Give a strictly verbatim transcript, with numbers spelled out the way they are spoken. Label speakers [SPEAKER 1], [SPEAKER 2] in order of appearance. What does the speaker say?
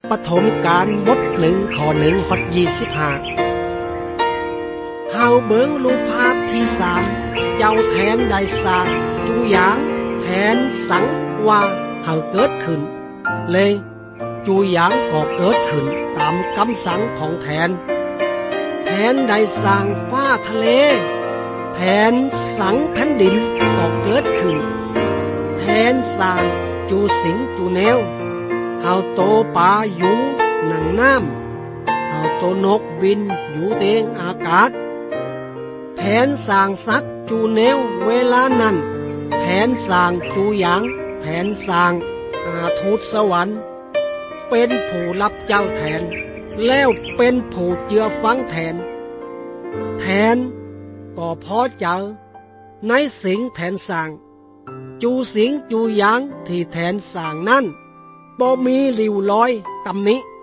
[SPEAKER 1] ปฐมกาลบทหนึ่งข้อหนึ่งฮอดยี่สิบห้าเฮาเบิ่งรูปภาพที่สามเจ้าแทนได้สร้างจูหยางแทนสังว่าเฮาเกิดขึ้นเลยจูหยางก็เกิดขึ้นตามคำสั่งของแทนแทนได้สร้างฟ้าทะเลแทนสังแผ่นดินก็เกิดขึ้นแทนสร้างจูสิงจูแนวเฮาโตปลาอยู่หนังน้ำเฮาโตนกบินอยู่เตงอากาศแทนสร้างสัตว์จูแนวเวลานั้นแทนสร้างจูหยางแทนสร้างอาทูตสวรรค์เป็นผู้รับเจ้าแทนแล้วเป็นผู้เจือฟังแทนแทนก็พอเจอในสิ่งแทนสร้างจูสิงจูหยางที่แทนสร้างนั้นบ่มีริ้วรอยตำหนิ